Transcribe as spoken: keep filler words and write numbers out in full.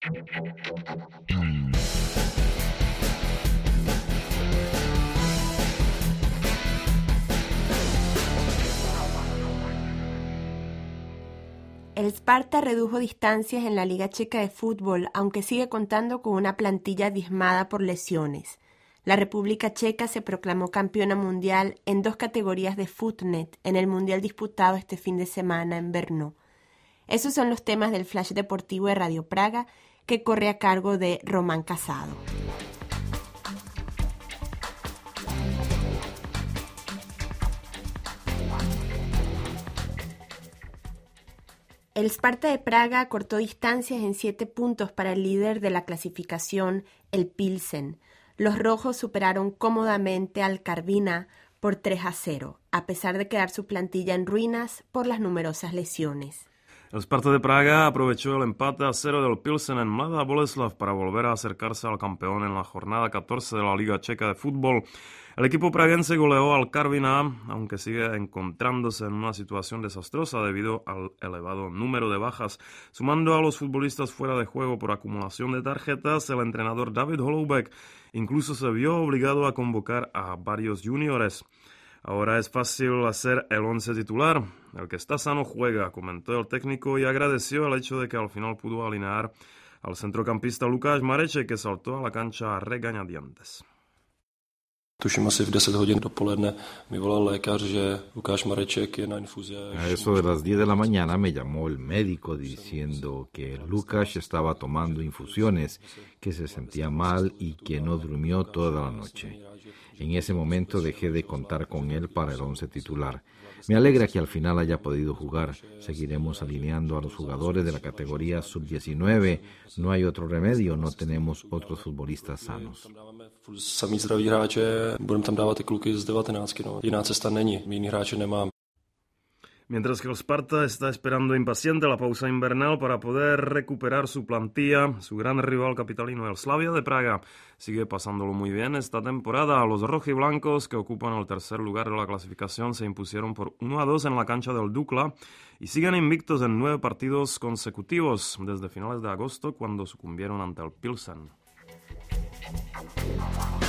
El Sparta redujo distancias en la Liga Checa de Fútbol, aunque sigue contando con una plantilla diezmada por lesiones. La República Checa se proclamó campeona mundial en dos categorías de Footnet en el mundial disputado este fin de semana en Brno. Esos son los temas del Flash Deportivo de Radio Praga, que corre a cargo de Román Casado. El Sparta de Praga cortó distancias en siete puntos para el líder de la clasificación, el Pilsen. Los rojos superaron cómodamente al Karviná por tres a cero, a pesar de quedar su plantilla en ruinas por las numerosas lesiones. El Sparta de Praga aprovechó el empate a cero del Pilsen en Mladá Boleslav para volver a acercarse al campeón en la jornada catorce de la Liga Checa de Fútbol. El equipo praguense goleó al Karviná, aunque sigue encontrándose en una situación desastrosa debido al elevado número de bajas. Sumando a los futbolistas fuera de juego por acumulación de tarjetas, el entrenador David Holoubek incluso se vio obligado a convocar a varios juniores. Ahora es fácil hacer el once titular. El que está sano juega, comentó el técnico y agradeció el hecho de que al final pudo alinear al centrocampista Lukáš Mareček, que saltó a la cancha a regañadientes. Tuším asi v deset hodin dopoledne mi volal lékař, že Lukáš Mareček je na infuze. A eso de las diez de la mañana me llamó el médico diciendo que Lukáš estaba tomando infusiones, que se sentía mal y que no durmió toda la noche. En ese momento dejé de contar con él para el once titular. Me alegra que al final haya podido jugar. Seguiremos alineando a los jugadores de la categoría sub diecinueve. No hay otro remedio, no tenemos otros futbolistas sanos. Samý zdraví hráče, budeme tam dávat ty kluky z devatenáctky, no. Jiná cesta není, jiný hráče nemám. Mientras que el Sparta está esperando impaciente la pausa invernal para poder recuperar su plantilla, su gran rival capitalino, el Slavia de Praga, sigue pasándolo muy bien esta temporada. Los rojiblancos, que ocupan el tercer lugar de la clasificación, se impusieron por uno a dos en la cancha del Dukla y siguen invictos en nueve partidos consecutivos desde finales de agosto, cuando sucumbieron ante el Pilsen.